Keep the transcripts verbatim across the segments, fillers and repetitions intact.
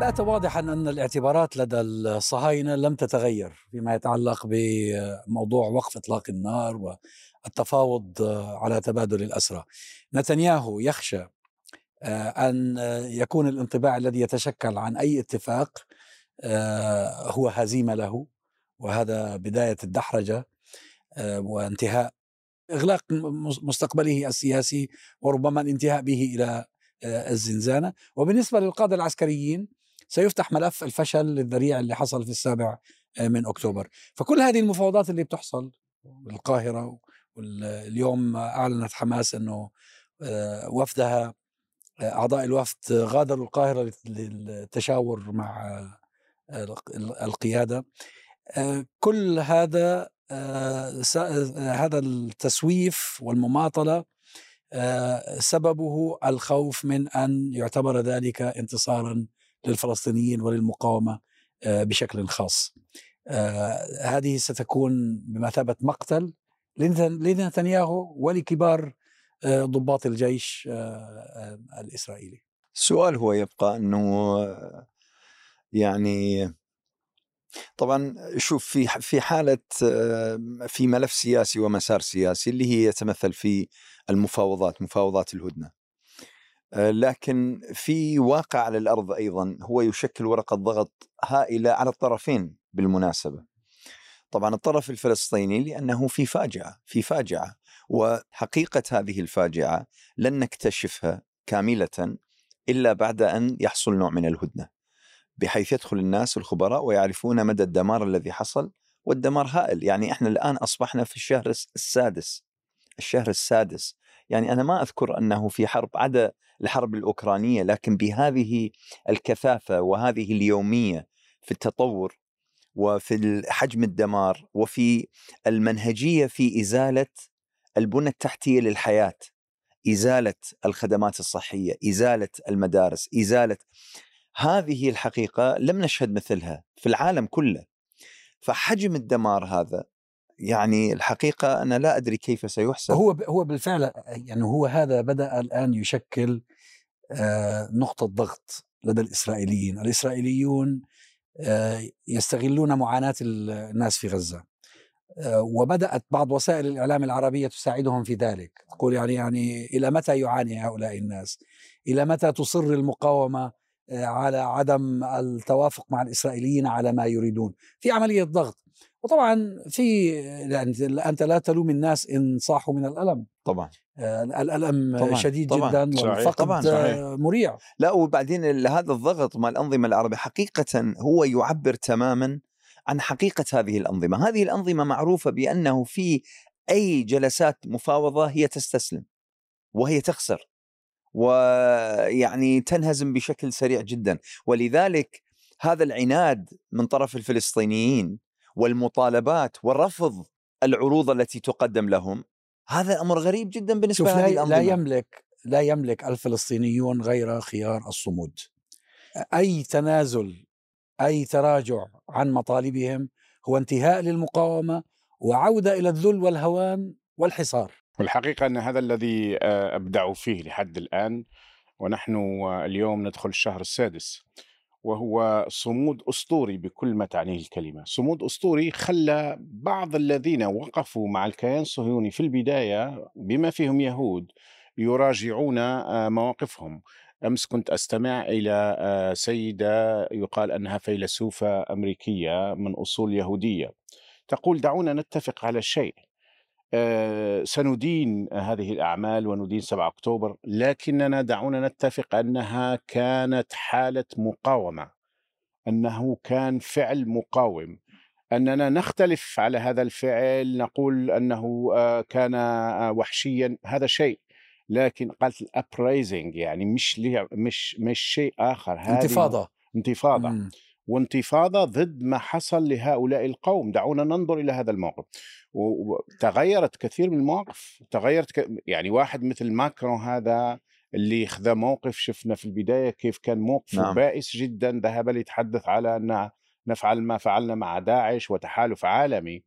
بات واضحا أن الاعتبارات لدى الصهاينة لم تتغير فيما يتعلق بموضوع وقف إطلاق النار والتفاوض على تبادل الأسرى. نتنياهو يخشى أن يكون الانطباع الذي يتشكل عن أي اتفاق هو هزيمة له، وهذا بداية الدحرجة وانتهاء إغلاق مستقبله السياسي، وربما الانتهاء به إلى الزنزانة. وبالنسبة للقادة العسكريين سيفتح ملف الفشل الذريع اللي حصل في السابع من أكتوبر. فكل هذه المفاوضات اللي بتحصل بالقاهرة، واليوم أعلنت حماس أنه وفدها أعضاء الوفد غادروا القاهرة للتشاور مع القيادة، كل هذا هذا التسويف والمماطلة سببه الخوف من أن يعتبر ذلك انتصارا للفلسطينيين وللمقاومة بشكل خاص. هذه ستكون بمثابة مقتل لنتنياهو ولكبار ضباط الجيش الإسرائيلي. السؤال هو يبقى أنه يعني طبعا شوف، في في حالة في ملف سياسي ومسار سياسي اللي هي يتمثل في المفاوضات، مفاوضات الهدنة، لكن في واقع على الأرض أيضا هو يشكل ورقة ضغط هائلة على الطرفين بالمناسبة. طبعا الطرف الفلسطيني لأنه في فاجعة في فاجعة وحقيقة هذه الفاجعة لن نكتشفها كاملة إلا بعد أن يحصل نوع من الهدنة، بحيث يدخل الناس الخبراء ويعرفون مدى الدمار الذي حصل، والدمار هائل. يعني إحنا الآن أصبحنا في الشهر السادس الشهر السادس يعني أنا ما أذكر أنه في حرب عدا الحرب الأوكرانية، لكن بهذه الكثافة وهذه اليومية في التطور وفي حجم الدمار وفي المنهجية في إزالة البنى التحتية للحياة، إزالة الخدمات الصحية، إزالة المدارس، إزالة هذه الحقيقة لم نشهد مثلها في العالم كله. فحجم الدمار هذا يعني الحقيقة أنا لا أدري كيف سيحسب. هو هو بالفعل يعني هو هذا بدأ الآن يشكل نقطة ضغط لدى الإسرائيليين. الإسرائيليون يستغلون معاناة الناس في غزة، وبدأت بعض وسائل الإعلام العربية تساعدهم في ذلك، تقول يعني يعني إلى متى يعاني هؤلاء الناس؟ إلى متى تصر المقاومة على عدم التوافق مع الإسرائيليين على ما يريدون؟ في عملية ضغط. وطبعا في يعني أنت لا تلوم الناس إن صاحوا من الألم، طبعا الألم طبعاً. شديد طبعاً. جدا والفقد طبعاً. مريع. لا، وبعدين هذا الضغط مع الأنظمة العربية حقيقة هو يعبر تماما عن حقيقة هذه الأنظمة. هذه الأنظمة معروفة بأنه في أي جلسات مفاوضة هي تستسلم وهي تخسر ويعني تنهزم بشكل سريع جدا. ولذلك هذا العناد من طرف الفلسطينيين والمطالبات ورفض العروض التي تقدم لهم، هذا أمر غريب جدا بالنسبة شوف، لهذه لا, الأنظمة. لا يملك لا يملك الفلسطينيون غير خيار الصمود. أي تنازل، أي تراجع عن مطالبهم هو انتهاء للمقاومة وعودة إلى الذل والهوان والحصار. والحقيقة أن هذا الذي أبدعوا فيه لحد الآن، ونحن اليوم ندخل الشهر السادس، وهو صمود أسطوري بكل ما تعنيه الكلمة. صمود أسطوري خلى بعض الذين وقفوا مع الكيان الصهيوني في البداية بما فيهم يهود يراجعون مواقفهم. أمس كنت أستمع إلى سيدة يقال أنها فيلسوفة أمريكية من أصول يهودية تقول: دعونا نتفق على شيء، أه سندين هذه الأعمال وندين سبعة أكتوبر، لكننا دعونا نتفق أنها كانت حالة مقاومة، أنه كان فعل مقاوم، أننا نختلف على هذا الفعل، نقول أنه أه كان أه وحشيا، هذا شيء، لكن قالت الابرايزنج يعني مش مش مش شيء آخر، هذه انتفاضة انتفاضة م. وانتفاضة ضد ما حصل لهؤلاء القوم. دعونا ننظر إلى هذا الموقف. وتغيرت كثير من المواقف، تغيرت ك... يعني واحد مثل ماكرون هذا اللي خذ موقف، شفنا في البداية كيف كان موقفه نعم. بائس جدا، ذهب ليتحدث على أن نفعل ما فعلنا مع داعش وتحالف عالمي.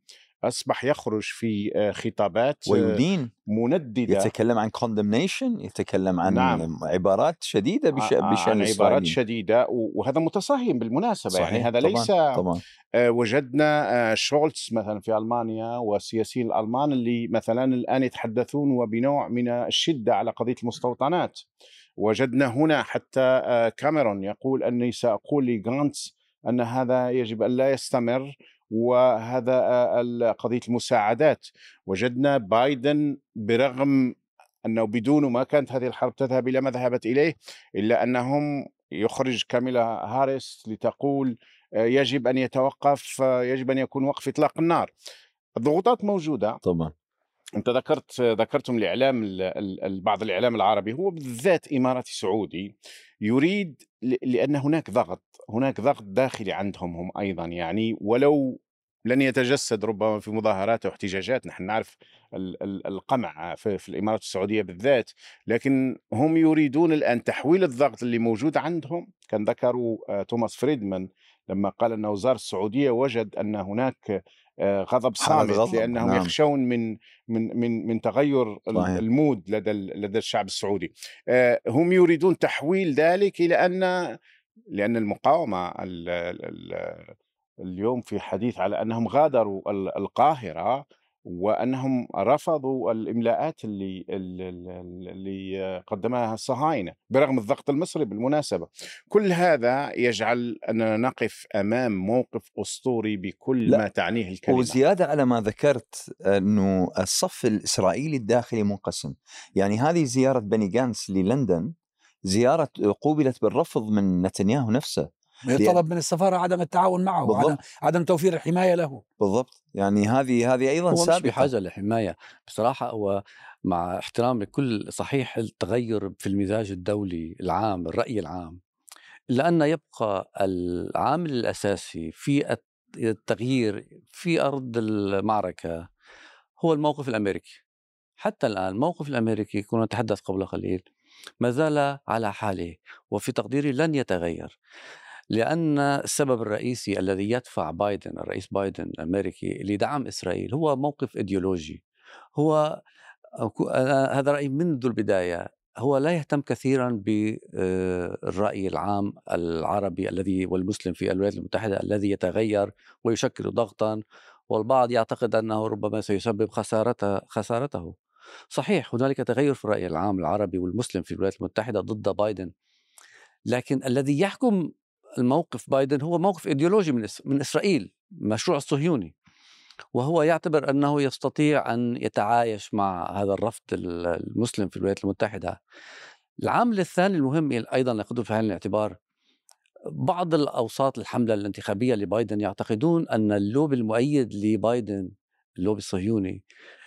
أصبح يخرج في خطابات ويدين، منددة، يتكلم عن condemnation، يتكلم عن نعم. عبارات شديدة بشأن عن عبارات الإسرائيليين. شديدة، وهذا متصهين بالمناسبة. صحيح. يعني هذا طبعا. ليس طبعا. وجدنا شولتز مثلا في ألمانيا والسياسيين الألمان اللي مثلا الآن يتحدثون وبنوع من الشدة على قضية المستوطنات. وجدنا هنا حتى كاميرون يقول أني سأقول لغانتس أن هذا يجب أن لا يستمر، وهذا قضية المساعدات. وجدنا بايدن برغم أنه بدونه ما كانت هذه الحرب تذهب إلى ما ذهبت إليه، إلا أنهم يخرج كاميلا هاريس لتقول يجب أن يتوقف، يجب أن يكون وقف إطلاق النار. الضغوطات موجودة طبعا. أنت ذكرت ذكرتم الإعلام، بعض الإعلام العربي هو بالذات إماراتي سعودي يريد، لأن هناك ضغط هناك ضغط داخلي عندهم هم أيضا، يعني ولو لن يتجسد ربما في مظاهرات واحتجاجات. نحن نعرف القمع في, في الإمارات السعودية بالذات، لكن هم يريدون الآن تحويل الضغط اللي موجود عندهم. كان ذكروا توماس فريدمان لما قال أن وزارة السعودية وجد أن هناك غضب صامت، غضب. لأنهم نعم. يخشون من من من من تغير صحيح. المود لدى لدى الشعب السعودي. هم يريدون تحويل ذلك إلى أن لأن المقاومة ال ال اليوم في حديث على أنهم غادروا القاهرة وأنهم رفضوا الإملاءات اللي اللي قدمها الصهاينة برغم الضغط المصري بالمناسبة. كل هذا يجعل أننا نقف أمام موقف أسطوري بكل لا. ما تعنيه الكلمة. وزيادة على ما ذكرت أنه الصف الإسرائيلي الداخلي منقسم. يعني هذه زيارة بني غانتس للندن زيارة قوبلت بالرفض من نتنياهو نفسه، طلب من السفارة عدم التعاون معه، بالضبط. عدم توفير الحماية له. بالضبط. يعني هذه هذه أيضا هو سابقة. مش بحاجة لحماية بصراحة. هو مع احترام لكل صحيح التغير في المزاج الدولي العام، الرأي العام، لأن يبقى العامل الأساسي في التغيير في أرض المعركة هو الموقف الأمريكي. حتى الآن الموقف الأمريكي كنا نتحدث قبل قليل ما زال على حاله، وفي تقديري لن يتغير، لأن السبب الرئيسي الذي يدفع بايدن الرئيس بايدن الأمريكي لدعم إسرائيل هو موقف إيديولوجي. هو هذا رأيي منذ البداية، هو لا يهتم كثيرا بالرأي العام العربي الذي والمسلم في الولايات المتحدة الذي يتغير ويشكل ضغطا، والبعض يعتقد أنه ربما سيسبب خسارته خسارته. صحيح هنالك تغير في الرأي العام العربي والمسلم في الولايات المتحدة ضد بايدن، لكن الذي يحكم الموقف بايدن هو موقف إيديولوجي من من إسرائيل، مشروع الصهيوني، وهو يعتبر أنه يستطيع أن يتعايش مع هذا الرفض المسلم في الولايات المتحدة. العامل الثاني المهم أيضا نأخذه في عين الاعتبار، بعض الأوساط الحملة الانتخابية لبايدن يعتقدون أن اللوب المؤيد لبايدن، اللوب الصهيوني،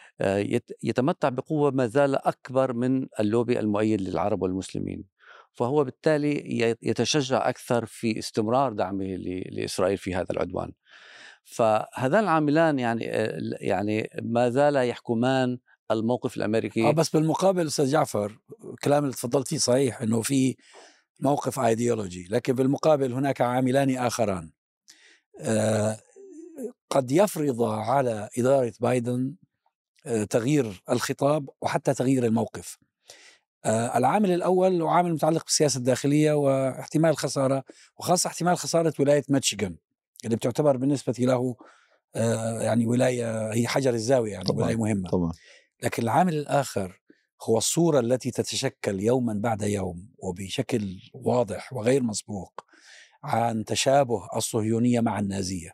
يتمتع بقوة ما زال أكبر من اللوب المؤيد للعرب والمسلمين، فهو بالتالي يتشجع أكثر في استمرار دعمه لإسرائيل في هذا العدوان. فهذان العاملان يعني يعني ما زال يحكمان الموقف الأمريكي. آه بس بالمقابل أستاذ جعفر، كلام اللي تفضلت فيه صحيح إنه في موقف ايديولوجي، لكن بالمقابل هناك عاملان آخران آه قد يفرض على إدارة بايدن آه تغيير الخطاب وحتى تغيير الموقف. آه العامل الأول هو عامل متعلق بالسياسة الداخلية واحتمال خسارة، وخاصة احتمال خسارة ولاية ميشيغان اللي بتعتبر بالنسبة له آه يعني ولاية هي حجر الزاوية، يعني طبعاً. ولاية مهمة طبعا. لكن العامل الآخر هو الصورة التي تتشكل يوما بعد يوم وبشكل واضح وغير مسبوق عن تشابه الصهيونية مع النازية.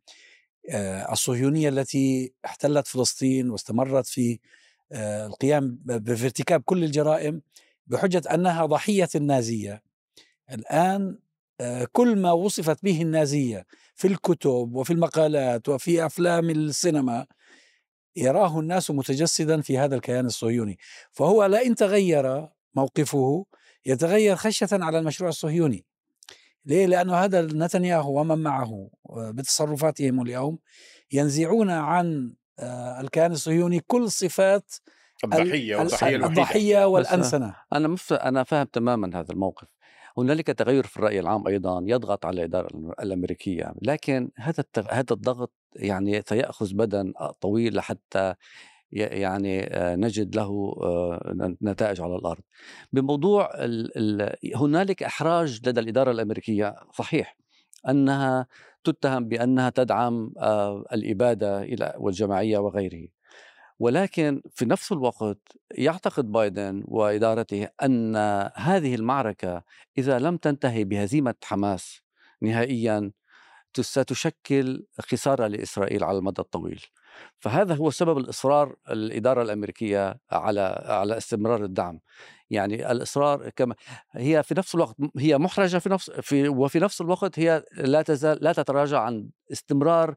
آه الصهيونية التي احتلت فلسطين واستمرت في آه القيام بارتكاب كل الجرائم بحجة أنها ضحية النازية. الآن آه كل ما وصفت به النازية في الكتب وفي المقالات وفي أفلام السينما يراه الناس متجسدا في هذا الكيان الصهيوني، فهو لا إن تغير موقفه يتغير خشية على المشروع الصهيوني. ليه؟ لأنه هذا نتنياهو ومن معه بتصرفاتهم اليوم ينزعون عن الكيان الصهيوني كل صفات الضحية والضحية الضحية والأنسنة. أنا مف... أنا فاهم تماما هذا الموقف. هنالك تغير في الرأي العام أيضا يضغط على الإدارة الأمريكية، لكن هذا التغ... هذا الضغط يعني سيأخذ بدن طويل لحتى يعني نجد له نتائج على الأرض. بموضوع ال ال هنالك إحراج لدى الإدارة الأمريكية، صحيح أنها تتهم بأنها تدعم الإبادة إلى والجماعية وغيره، ولكن في نفس الوقت يعتقد بايدن وإدارته أن هذه المعركة إذا لم تنتهي بهزيمة حماس نهائيا ستشكل خسارة لإسرائيل على المدى الطويل. فهذا هو سبب الإصرار الإدارة الأمريكية على على استمرار الدعم. يعني الإصرار كما هي في نفس الوقت هي محرجة في نفس في وفي نفس الوقت هي لا تزال لا تتراجع عن استمرار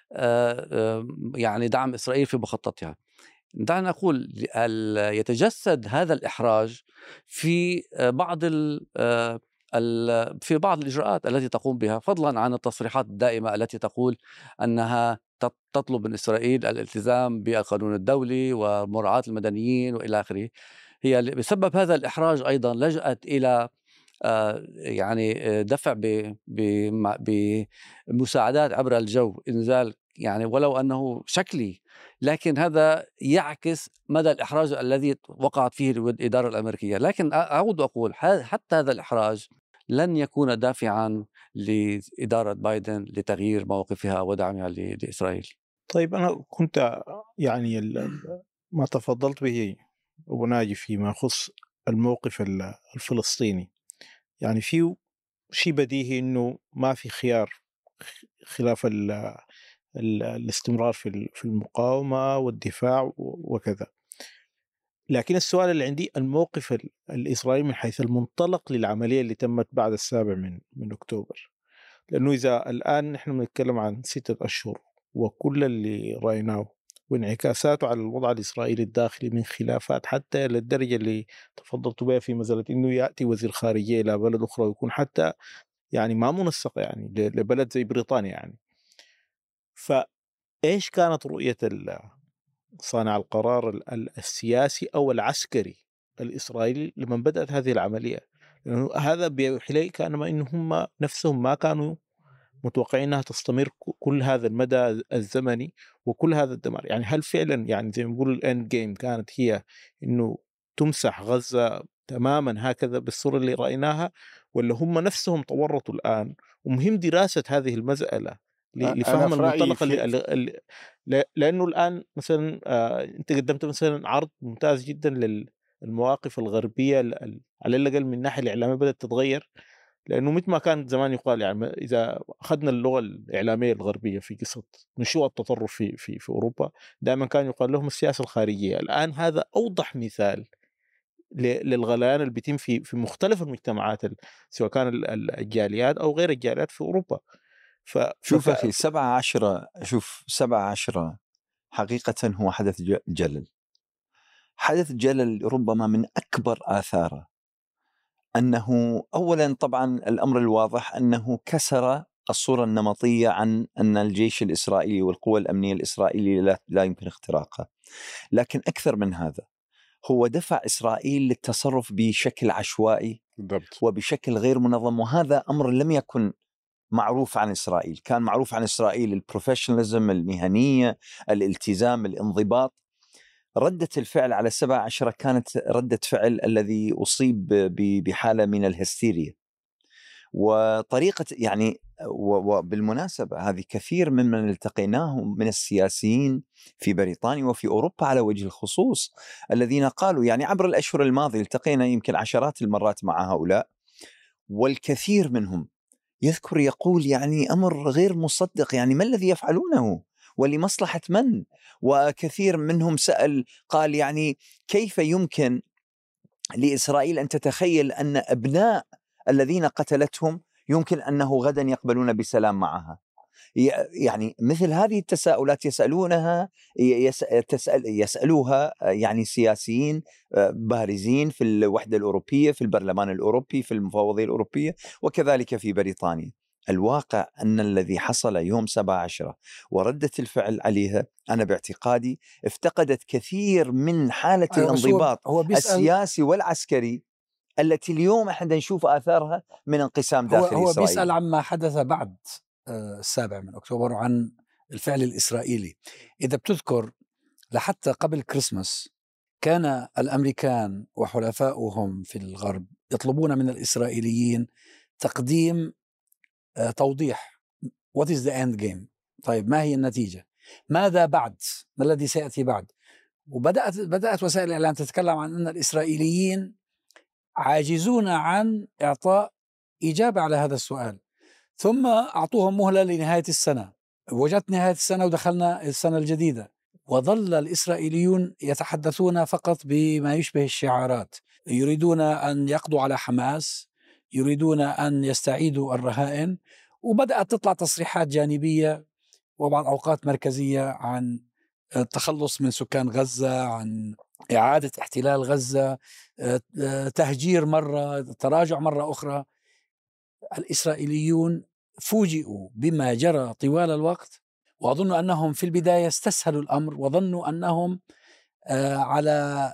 يعني دعم إسرائيل في مخططها. دعنا نقول يتجسد هذا الإحراج في بعض ال في بعض الإجراءات التي تقوم بها، فضلا عن التصريحات الدائمة التي تقول أنها تطلب من إسرائيل الالتزام بالقانون الدولي ومراعاة المدنيين وإلى آخره. هي بسبب هذا الإحراج أيضا لجأت إلى يعني دفع بمساعدات عبر الجو، إنزال يعني ولو أنه شكلي، لكن هذا يعكس مدى الإحراج الذي وقعت فيه الإدارة الأمريكية. لكن أعود وأقول حتى هذا الإحراج لن يكون دافعا لإدارة بايدن لتغيير موقفها ودعمها لإسرائيل. طيب أنا كنت يعني ما تفضلت به أبو ناجي فيما يخص الموقف الفلسطيني، يعني فيه شيء بديهي إنه ما في خيار خلاف ال ال الاستمرار في في المقاومة والدفاع وكذا. لكن السؤال اللي عندي الموقف الإسرائيلي من حيث المنطلق للعملية اللي تمت بعد السابع من من أكتوبر، لأنه إذا الآن نحن بنتكلم عن ستة أشهر وكل اللي رأيناه وانعكاساته على الوضع الإسرائيلي الداخلي من خلافات حتى للدرجة اللي تفضلت بها في مسألة إنه يأتي وزير خارجية إلى بلد أخرى ويكون حتى يعني ما منسق يعني لبلد زي بريطانيا يعني. فإيش كانت رؤية صانع القرار السياسي أو العسكري الإسرائيلي لما بدأت هذه العملية؟ لأنه هذا بيوحي لي كأنما إنهم نفسهم ما كانوا متوقعين أنها تستمر كل هذا المدى الزمني وكل هذا الدمار. يعني هل فعلا يعني زي ما نقول الإند جيم كانت هي إنه تمسح غزة تماما هكذا بالصورة اللي رأيناها، ولا هم نفسهم تورطوا الآن؟ ومهم دراسة هذه المسألة لفهم المنطلق اللي, اللي لأنه الآن مثلا آه أنت قدمت مثلا عرض ممتاز جدا للمواقف الغربية على الأقل من الناحية الإعلامية بدأت تتغير، لأنه مثل ما كان زمان يقال يعني إذا أخذنا اللغة الإعلامية الغربية في قصة نشوء التطرف في في في أوروبا دائما كان يقال لهم السياسة الخارجية. الآن هذا أوضح مثال للغليان اللي بيتم في في مختلف المجتمعات سواء كان الجاليات أو غير الجاليات في أوروبا. شوف أخي سبعة عشرة شوف سبعة عشرة حقيقة هو حدث جلل. حدث جلل ربما من أكبر آثاره أنه أولا طبعا الأمر الواضح أنه كسر الصورة النمطية عن أن الجيش الإسرائيلي والقوى الأمنية الإسرائيلية لا, لا يمكن اختراقها. لكن أكثر من هذا هو دفع إسرائيل للتصرف بشكل عشوائي بالضبط وبشكل غير منظم، وهذا أمر لم يكن معروف عن إسرائيل. كان معروف عن إسرائيل البروفيشناليزم، المهنية، الالتزام، الانضباط. ردة الفعل على سبعة عشرة كانت ردة فعل الذي أصيب بحالة من الهستيريا وطريقة يعني. وبالمناسبة هذه كثير من من التقيناهم من السياسيين في بريطانيا وفي أوروبا على وجه الخصوص الذين قالوا يعني عبر الأشهر الماضية التقينا يمكن عشرات المرات مع هؤلاء، والكثير منهم يذكر يقول يعني أمر غير مصدق، يعني ما الذي يفعلونه ولمصلحة من؟ وكثير منهم سأل قال يعني كيف يمكن لإسرائيل أن تتخيل أن أبناء الذين قتلتهم يمكن أنه غدا يقبلون بسلام معها؟ يعني مثل هذه التساؤلات يسألونها يسأل يسألوها يعني سياسيين بارزين في الوحدة الأوروبية، في البرلمان الأوروبي، في المفوضية الأوروبية، وكذلك في بريطانيا. الواقع أن الذي حصل يوم سبعة عشرة وردة الفعل عليها أنا باعتقادي افتقدت كثير من حالة الانضباط السياسي والعسكري التي اليوم احنا نشوف آثارها من انقسام داخل هو, هو إسرائيل. بيسأل عما حدث بعد السابع من أكتوبر وعن الفعل الإسرائيلي. إذا بتذكر لحتى قبل كريسماس كان الأمريكان وحلفاؤهم في الغرب يطلبون من الإسرائيليين تقديم آه، توضيح what is the end game. طيب ما هي النتيجة؟ ماذا بعد؟ ما الذي سيأتي بعد؟ وبدأت بدأت وسائل الإعلام تتكلم عن أن الإسرائيليين عاجزون عن إعطاء إجابة على هذا السؤال، ثم أعطوهم مهلة لنهاية السنة. وجدت نهاية السنة ودخلنا السنة الجديدة، وظل الإسرائيليون يتحدثون فقط بما يشبه الشعارات. يريدون أن يقضوا على حماس، يريدون أن يستعيدوا الرهائن، وبدأت تطلع تصريحات جانبية وبعض أوقات مركزية عن التخلص من سكان غزة، عن إعادة احتلال غزة، تهجير مرة، تراجع مرة أخرى. الإسرائيليون فوجئوا بما جرى طوال الوقت، وأظن أنهم في البداية استسهلوا الأمر وظنوا أنهم آه على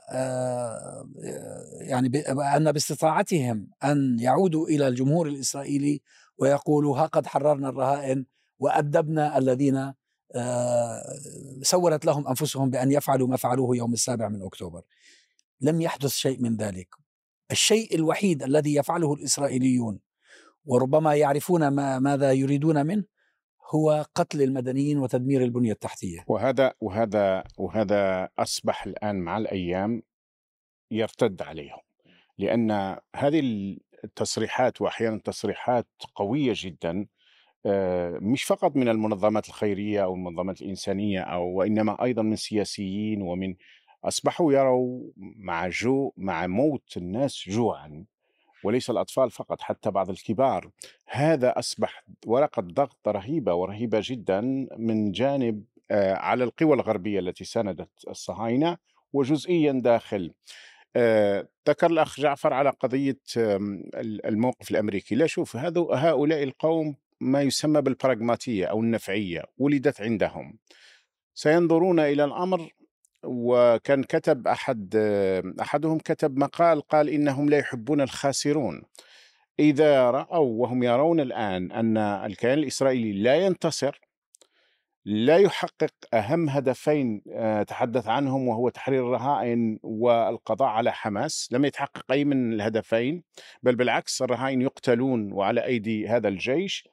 آه يعني أن باستطاعتهم أن يعودوا إلى الجمهور الإسرائيلي ويقولوا ها قد حررنا الرهائن وأدبنا الذين آه سولت لهم أنفسهم بأن يفعلوا ما فعلوه يوم السابع من أكتوبر. لم يحدث شيء من ذلك. الشيء الوحيد الذي يفعله الإسرائيليون وربما يعرفون ما ماذا يريدون منه هو قتل المدنيين وتدمير البنية التحتية. وهذا وهذا وهذا أصبح الآن مع الأيام يرتد عليهم، لأن هذه التصريحات وأحيانا تصريحات قوية جدا مش فقط من المنظمات الخيرية أو المنظمات الإنسانية أو وإنما أيضا من سياسيين، ومن أصبحوا يروا مع جو مع موت الناس جوعا، وليس الأطفال فقط، حتى بعض الكبار. هذا أصبح ورقة ضغط رهيبة ورهيبة جدا من جانب آه على القوى الغربية التي ساندت الصهاينة وجزئيا داخل. آه ذكر الأخ جعفر على قضية آه الموقف الأمريكي. لا، شوف، هؤلاء القوم ما يسمى بالبراغماتية أو النفعية ولدت عندهم، سينظرون إلى الأمر. وكان كتب أحد أحدهم كتب مقال قال إنهم لا يحبون الخاسرون. إذا رأوا وهم يرون الآن أن الكيان الإسرائيلي لا ينتصر، لا يحقق أهم هدفين تحدث عنهم وهو تحرير الرهائن والقضاء على حماس، لم يتحقق أي من الهدفين، بل بالعكس الرهائن يقتلون وعلى أيدي هذا الجيش،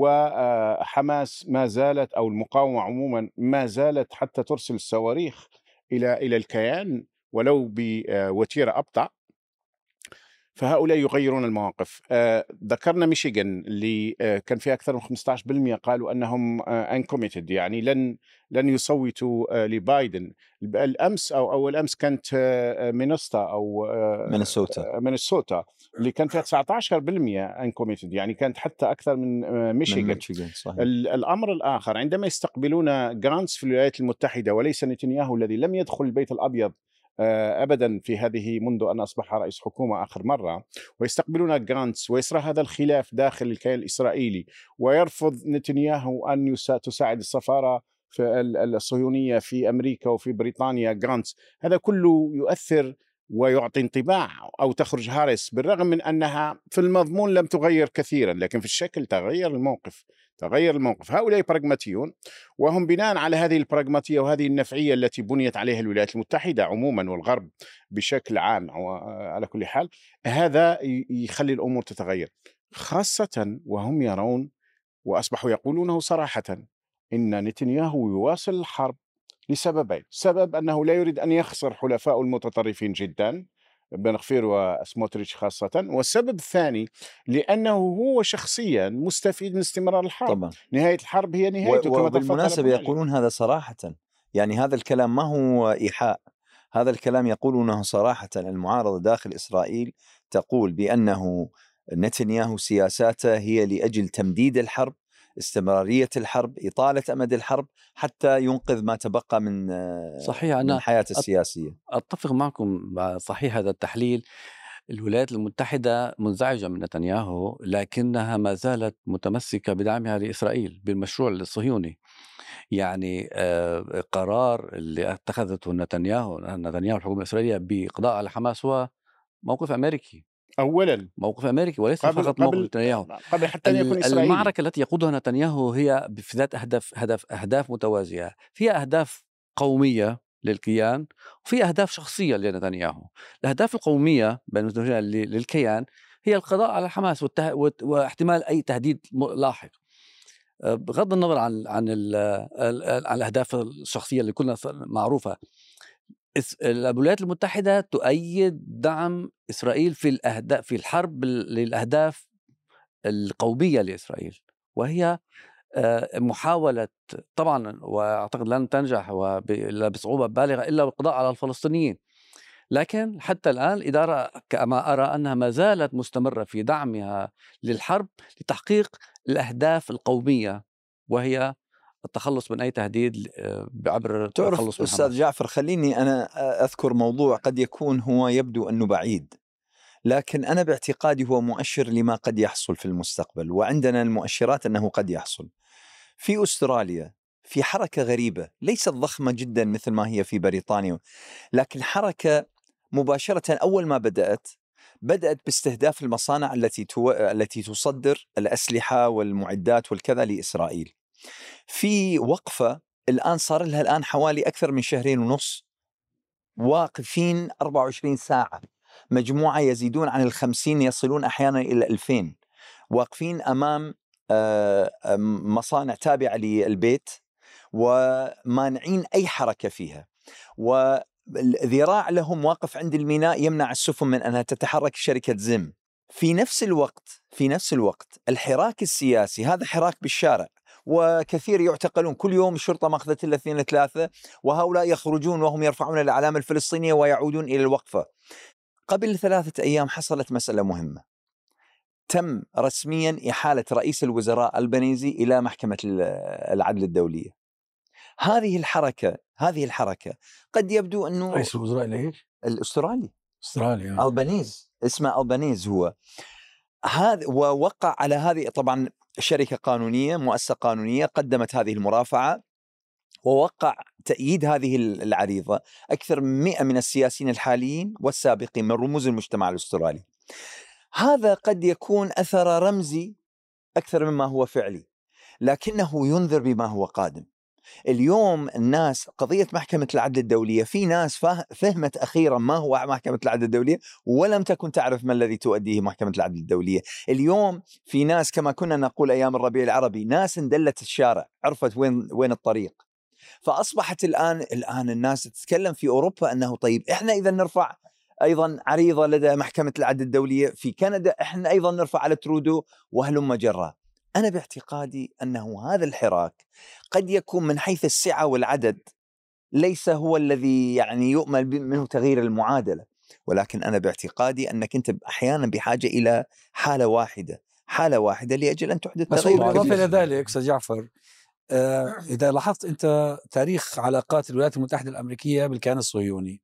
وحماس ما زالت أو المقاومة عموما ما زالت حتى ترسل الصواريخ إلى إلى الكيان ولو بوتيرة أبطأ. فهؤلاء يغيرون المواقف. آه، ذكرنا ميشيغان اللي آه، كان فيها أكثر من خمسة عشر بالمئة قالوا أنهم انكوميتد، آه يعني لن لن يصوتوا آه لبايدن. الأمس أو أول أمس كانت آه مينيسوتا أو آه مينيسوتا مينيسوتا اللي كان فيها تسعة عشر بالمئة انكوميتد، يعني كانت حتى أكثر من آه ميشيغان. الأمر الآخر، عندما يستقبلون جرانتس في الولايات المتحدة وليس نتنياهو الذي لم يدخل البيت الأبيض أبدا في هذه منذ أن أصبح رئيس حكومة آخر مرة، ويستقبلون جرانتس ويسرى هذا الخلاف داخل الكيان الإسرائيلي، ويرفض نتنياهو أن تساعد السفارة في الصهيونية في أمريكا وفي بريطانيا جرانتس. هذا كله يؤثر ويعطي انطباع، أو تخرج هاريس بالرغم من أنها في المضمون لم تغير كثيرا، لكن في الشكل تغير الموقف تغير الموقف. هؤلاء براغماتيون، وهم بناء على هذه البراغماتية وهذه النفعية التي بنيت عليها الولايات المتحدة عموما والغرب بشكل عام على كل حال، هذا يخلي الأمور تتغير، خاصة وهم يرون وأصبحوا يقولونه صراحة إن نتنياهو يواصل الحرب لسببين. سبب أنه لا يريد أن يخسر حلفاء المتطرفين جدا بن غفير وسموتريتش خاصة، والسبب الثاني لأنه هو شخصيا مستفيد من استمرار الحرب. طبعا. نهاية الحرب هي نهايته. و... وبالمناسبة يقولون هذا صراحة، يعني هذا الكلام ما هو إيحاء، هذا الكلام يقولونه صراحة. المعارضة داخل إسرائيل تقول بأنه نتنياهو سياساته هي لأجل تمديد الحرب، استمرارية الحرب، إطالة أمد الحرب، حتى ينقذ ما تبقى من صحيح من أنا الحياة السياسية. أتفق معكم صحيح هذا التحليل. الولايات المتحدة منزعجة من نتنياهو، لكنها ما زالت متمسكة بدعمها لإسرائيل بالمشروع الصهيوني. يعني قرار اللي اتخذته نتنياهو نتنياهو الحكومة الإسرائيلية بقضاء على حماس هو موقف أمريكي. أولا موقف أمريكي وليس قبل فقط موقف قبل نتنياهو. قبل حتى أن يكون ال- إسرائيلي. المعركة التي يقودها نتنياهو هي بذات أهداف هدف أهداف متوازية، فيها أهداف قومية للكيان وفي أهداف شخصية لنتنياهو. الأهداف القومية بالنسبة للكيان هي القضاء على حماس والته... وت- واحتمال أي تهديد م- لاحق، أه، بغض النظر عن عن ال... ال- عن الأهداف الشخصية اللي كلنا معروفة. إس- الولايات المتحدة تؤيد دعم إسرائيل في الأهداف في الحرب للأهداف القومية لإسرائيل، وهي آه، محاولة طبعا، وأعتقد لن تنجح وب- إلا بصعوبة بالغة إلا بالقضاء على الفلسطينيين. لكن حتى الآن الإدارة كما أرى أنها ما زالت مستمرة في دعمها للحرب لتحقيق الأهداف القومية، وهي التخلص من أي تهديد آه، بعبر تعرف التخلص من أستاذ حماس. جعفر، خليني أنا أذكر موضوع قد يكون هو يبدو أنه بعيد، لكن أنا باعتقادي هو مؤشر لما قد يحصل في المستقبل، وعندنا المؤشرات أنه قد يحصل. في أستراليا في حركة غريبة ليست ضخمة جدا مثل ما هي في بريطانيا، لكن حركة مباشرة أول ما بدأت بدأت باستهداف المصانع التي تو... التي تصدر الأسلحة والمعدات والكذا لإسرائيل. في وقفة الآن صار لها الآن حوالي أكثر من شهرين ونص، واقفين أربعة وعشرين ساعة، مجموعة يزيدون عن الخمسين يصلون أحيانا إلى ألفين، واقفين أمام مصانع تابعة للبيت ومانعين أي حركة فيها، والذراع لهم واقف عند الميناء يمنع السفن من أنها تتحرك. شركة زم في نفس الوقت في نفس الوقت الحراك السياسي هذا حراك بالشارع، وكثير يعتقلون كل يوم، الشرطة ماخذت إلا اثنين ثلاثة، وهؤلاء يخرجون وهم يرفعون الأعلام الفلسطينية ويعودون إلى الوقفة. قبل ثلاثة أيام حصلت مسألة مهمة، تم رسميا إحالة رئيس الوزراء البنيزي إلى محكمة العدل الدولية. هذه الحركة هذه الحركة قد يبدو أنه رئيس الوزراء ليش؟ الأسترالي استراليا ألبانيز، اسمه ألبانيز هو هذا، ووقع على هذه طبعا شركة قانونية مؤسسة قانونية قدمت هذه المرافعة، ووقع تأييد هذه العريضة أكثر من مئة من السياسيين الحاليين والسابقين من رموز المجتمع الأسترالي. هذا قد يكون أثر رمزي أكثر مما هو فعلي، لكنه ينذر بما هو قادم. اليوم الناس قضية محكمة العدل الدولية، في ناس فهمت أخيرا ما هو محكمة العدل الدولية ولم تكن تعرف ما الذي تؤديه محكمة العدل الدولية. اليوم في ناس كما كنا نقول أيام الربيع العربي، ناس اندلت الشارع، عرفت وين وين الطريق. فأصبحت الآن الآن الناس تتكلم في أوروبا أنه طيب إحنا إذا نرفع أيضا عريضة لدى محكمة العدل الدولية، في كندا إحنا أيضا نرفع على ترودو وهلم جرا. أنا باعتقادي أنه هذا الحراك قد يكون من حيث السعة والعدد ليس هو الذي يعني يؤمل منه تغيير المعادلة، ولكن أنا باعتقادي أنك أنت أحيانا بحاجة إلى حالة واحدة حالة واحدة لأجل أن تحدث بس تغيير. بالإضافة إلى ذلك أستاذ جعفر، آه إذا لاحظت أنت تاريخ علاقات الولايات المتحدة الأمريكية بالكيان الصهيوني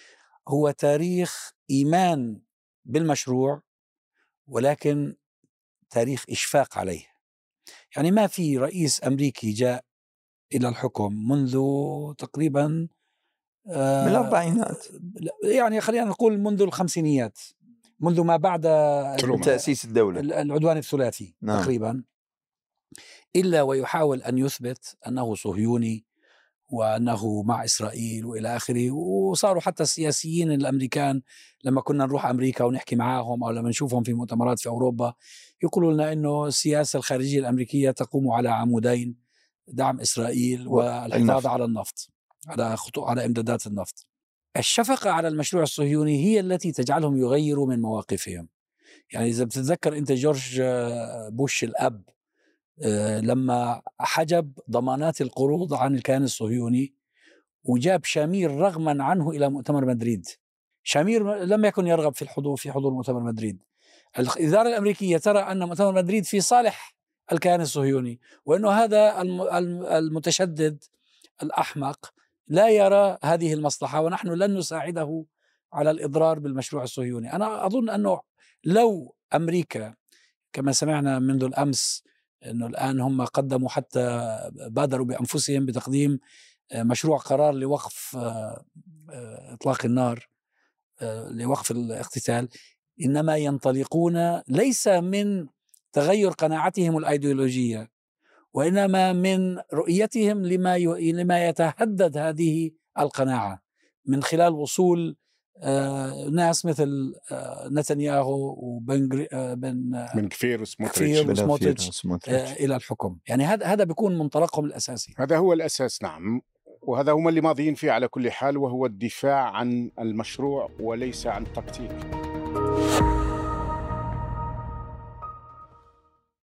هو تاريخ إيمان بالمشروع، ولكن تاريخ إشفاق عليه. يعني ما في رئيس أمريكي جاء إلى الحكم منذ تقريبا آه من الأربعينات، يعني خلينا نقول منذ الخمسينيات، منذ ما بعد تأسيس الدولة العدوان الثلاثي نعم. تقريبا، إلا ويحاول أن يثبت أنه صهيوني وأنه مع إسرائيل وإلى آخره. وصاروا حتى السياسيين الأمريكان لما كنا نروح أمريكا ونحكي معاهم أو لما نشوفهم في مؤتمرات في أوروبا يقولوا لنا أنه السياسة الخارجية الأمريكية تقوم على عمودين: دعم إسرائيل والحفاظ على النفط، على خطوط على إمدادات النفط. الشفقة على المشروع الصهيوني هي التي تجعلهم يغيروا من مواقفهم. يعني إذا بتتذكر أنت جورج بوش الأب لما حجب ضمانات القروض عن الكيان الصهيوني وجاب شامير رغما عنه إلى مؤتمر مدريد. شامير لم يكن يرغب في الحضور في حضور مؤتمر مدريد. الإدارة الأمريكية ترى أن مؤتمر مدريد في صالح الكيان الصهيوني، وأنه هذا المتشدد الأحمق لا يرى هذه المصلحة، ونحن لن نساعده على الإضرار بالمشروع الصهيوني. أنا أظن أنه لو أمريكا كما سمعنا منذ الأمس أنه الآن هم قدموا حتى بادروا بأنفسهم بتقديم مشروع قرار لوقف إطلاق النار، لوقف الاقتتال، إنما ينطلقون ليس من تغير قناعتهم الأيديولوجية، وإنما من رؤيتهم لما لما يتهدد هذه القناعة من خلال وصول آه ناس مثل آه نتنياهو وبن آه بن من كفير وسموتريتش آه إلى الحكم. يعني هذا هذا بيكون منطلقهم الأساسي. هذا هو الأساس، نعم، وهذا هم اللي ماضيين فيه على كل حال، وهو الدفاع عن المشروع وليس عن التكتيك.